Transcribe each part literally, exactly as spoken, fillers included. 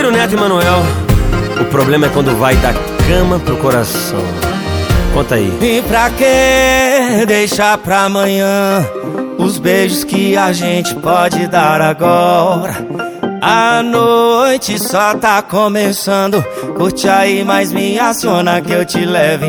Ciro Neto e Manuel. O problema é quando vai da cama pro coração. Conta aí. E pra que deixar pra amanhã os beijos que a gente pode dar agora? A noite só tá começando. Curte aí, mas me aciona que eu te levo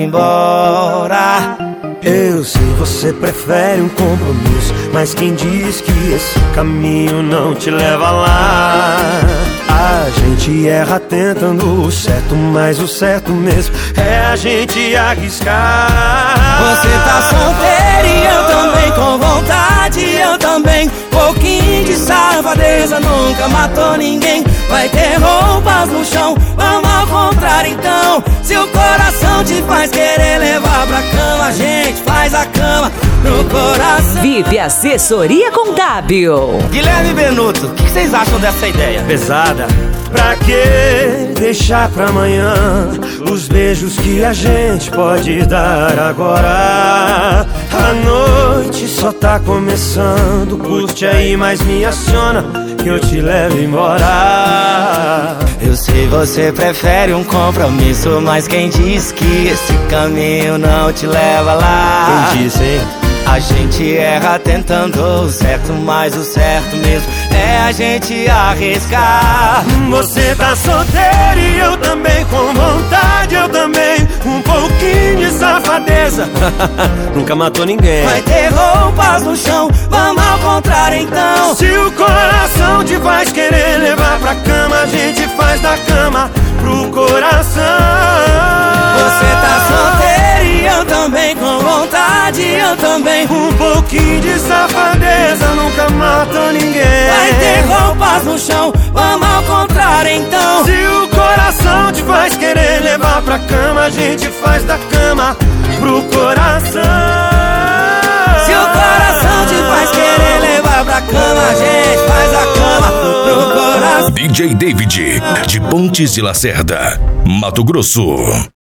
embora. Eu sei, você prefere um compromisso, mas quem diz que esse caminho não te leva lá? A gente erra tentando o certo, mas o certo mesmo é a gente arriscar. Você tá solteira e eu também, com vontade eu também. Pouquinho de safadeza nunca matou ninguém. Vai ter roupas no chão, vamos ao contrário então. Se o coração te faz querer levar pra cama, a gente faz a cama pro coração. V I P Assessoria Contábil. Guilherme Benuto, o que vocês acham dessa ideia? Pesada. Pra que deixar pra amanhã os beijos que a gente pode dar agora? A noite só tá começando. Curte aí, mas me aciona que eu te levo embora. Eu sei, você prefere um compromisso, mas quem diz que esse caminho não te leva lá? Quem disse, hein? A gente erra tentando o certo, mas o certo mesmo é a gente arriscar. Você tá solteiro e eu também, com vontade eu também. Um pouquinho de safadeza nunca matou ninguém. Vai ter roupas no chão, vamos ao contrário então. Se o coração te faz querer levar pra cama, a gente faz da cama pro coração. Você tá solteiro e eu também, com vontade eu também. Um pouquinho de safadeza nunca matou ninguém. Vai ter roupas no chão, vamos ao contrário então. Se o coração te faz querer levar pra cama, a gente faz da cama pro coração. Se o coração te faz querer levar pra cama, a gente faz a cama pro coração. D J David, de Pontes de Lacerda, Mato Grosso.